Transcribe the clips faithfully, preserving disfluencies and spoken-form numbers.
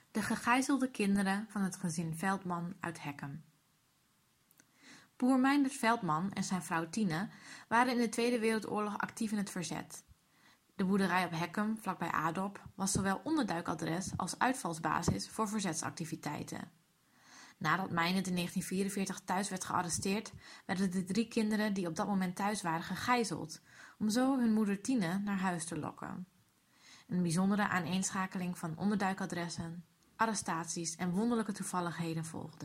De gegijzelde kinderen van het gezin Veldman uit Hekkem. Boer Meindert Veldman en zijn vrouw Tine waren in de Tweede Wereldoorlog actief in het verzet. De boerderij op Hekkem, vlakbij Adorp, was zowel onderduikadres als uitvalsbasis voor verzetsactiviteiten. Nadat Meindert in negentien vierenveertig thuis werd gearresteerd, werden de drie kinderen die op dat moment thuis waren gegijzeld, om zo hun moeder Tine naar huis te lokken. Een bijzondere aaneenschakeling van onderduikadressen, arrestaties en wonderlijke toevalligheden volgde.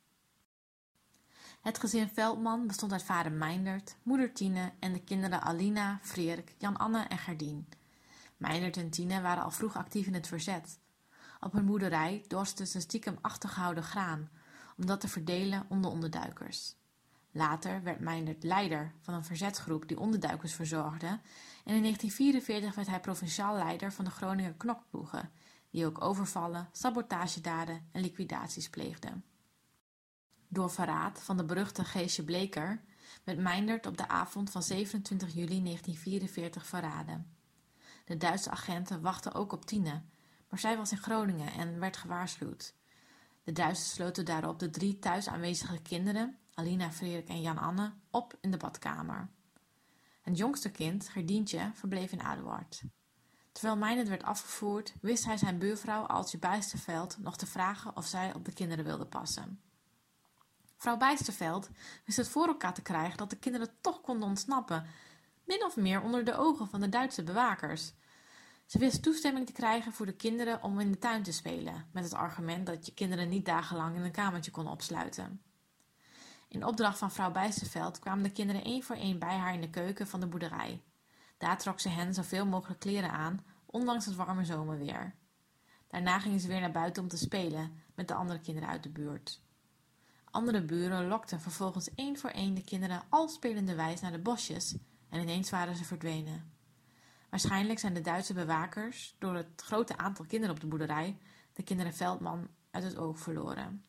Het gezin Veldman bestond uit vader Meindert, moeder Tine en de kinderen Alina, Freerk, Jan-Anne en Gerdien. Meindert en Tine waren al vroeg actief in het verzet. Op hun boerderij dorsten ze stiekem achtergehouden graan, om dat te verdelen onder onderduikers. Later werd Meindert leider van een verzetsgroep die onderduikers verzorgde en in negentien vierenveertig werd hij provinciaal leider van de Groninger knokploegen, die ook overvallen, sabotagedaden en liquidaties pleegden. Door verraad van de beruchte Geesje Bleker werd Meindert op de avond van zevenentwintig juli negentien vierenveertig verraden. De Duitse agenten wachten ook op Tine, maar zij was in Groningen en werd gewaarschuwd. De Duitsers sloten daarop de drie thuis aanwezige kinderen, Alina, Freerk en Jan-Anne, op in de badkamer. Het jongste kind, Gerdientje, verbleef in Aduard. Terwijl Meindert werd afgevoerd, wist hij zijn buurvrouw Aaltje Bijsterveld nog te vragen of zij op de kinderen wilde passen. Vrouw Bijsterveld wist het voor elkaar te krijgen dat de kinderen toch konden ontsnappen, min of meer onder de ogen van de Duitse bewakers. Ze wist toestemming te krijgen voor de kinderen om in de tuin te spelen, met het argument dat je kinderen niet dagenlang in een kamertje kon opsluiten. In opdracht van vrouw Bijsterveld kwamen de kinderen één voor één bij haar in de keuken van de boerderij. Daar trok ze hen zoveel mogelijk kleren aan, ondanks het warme zomerweer. Daarna gingen ze weer naar buiten om te spelen met de andere kinderen uit de buurt. Andere buren lokten vervolgens één voor één de kinderen al spelenderwijs naar de bosjes en ineens waren ze verdwenen. Waarschijnlijk zijn de Duitse bewakers, door het grote aantal kinderen op de boerderij, de kinderen Veldman uit het oog verloren.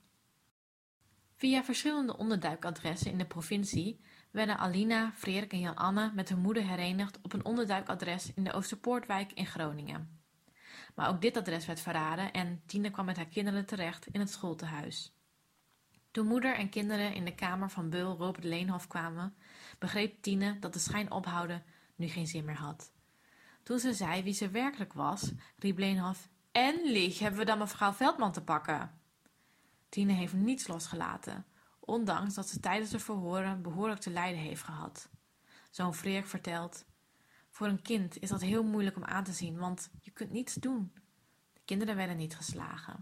Via verschillende onderduikadressen in de provincie werden Alina, Freerk en Jan-Anne met hun moeder herenigd op een onderduikadres in de Oosterpoortwijk in Groningen. Maar ook dit adres werd verraden en Tine kwam met haar kinderen terecht in het schooltehuis. Toen moeder en kinderen in de kamer van beul Robert Leenhof kwamen, begreep Tine dat de schijnophouden nu geen zin meer had. Toen ze zei wie ze werkelijk was, riep Leenhof: "Endlich hebben we dan mevrouw Veldman te pakken." Tine heeft niets losgelaten, ondanks dat ze tijdens de verhoren behoorlijk te lijden heeft gehad. Zoon Freerk vertelt: "Voor een kind is dat heel moeilijk om aan te zien, want je kunt niets doen." De kinderen werden niet geslagen.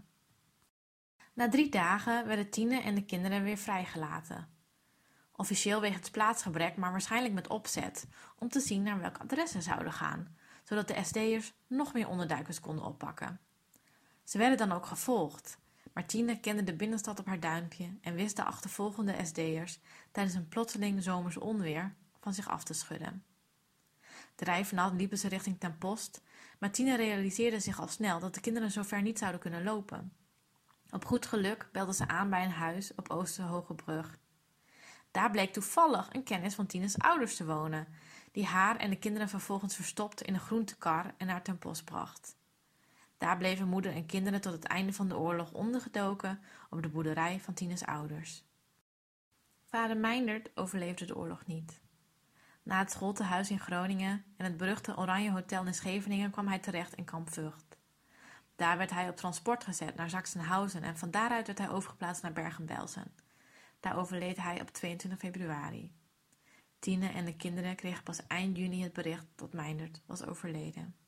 Na drie dagen werden Tine en de kinderen weer vrijgelaten. Officieel wegens plaatsgebrek, maar waarschijnlijk met opzet, om te zien naar welk adres ze zouden gaan, zodat de S D'ers nog meer onderduikers konden oppakken. Ze werden dan ook gevolgd, maar Tine kende de binnenstad op haar duimpje en wist de achtervolgende S D'ers tijdens een plotseling zomers onweer van zich af te schudden. Drijfnat liepen ze richting Ten Post, maar Tine realiseerde zich al snel dat de kinderen zover niet zouden kunnen lopen. Op goed geluk belde ze aan bij een huis op Oosterhogebrug. Daar bleek toevallig een kennis van Tines ouders te wonen, die haar en de kinderen vervolgens verstopt in een groentekar en naar Ten Post bracht. Daar bleven moeder en kinderen tot het einde van de oorlog ondergedoken op de boerderij van Tines ouders. Vader Meindert overleefde de oorlog niet. Na het schooltehuis in Groningen en het beruchte Oranje Hotel in Scheveningen kwam hij terecht in Kamp Vught. Daar werd hij op transport gezet naar Sachsenhausen en van daaruit werd hij overgeplaatst naar Bergen-Belsen. Daar overleed hij op tweeëntwintig februari. Tine en de kinderen kregen pas eind juni het bericht dat Meindert was overleden.